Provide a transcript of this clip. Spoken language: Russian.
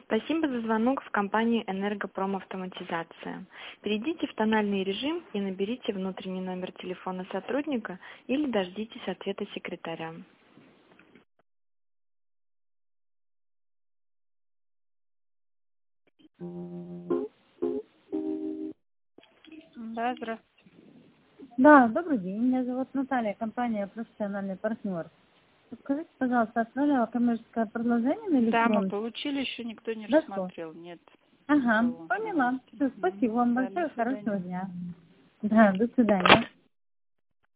Спасибо за звонок в компанию «Энергопромавтоматизация». Перейдите в тональный режим и наберите внутренний номер телефона сотрудника или дождитесь ответа секретаря. Да, здравствуйте. Да, добрый день. Меня зовут Наталья, компания «Профессиональный партнер». Скажите, пожалуйста, отправляла коммерческое предложение на Да, мы электронную? получили, еще никто не Да, что? рассмотрел. Нет. Ага, Никого. поняла. Все, спасибо вам Да, до большое, свидания. хорошего дня. Да, до свидания.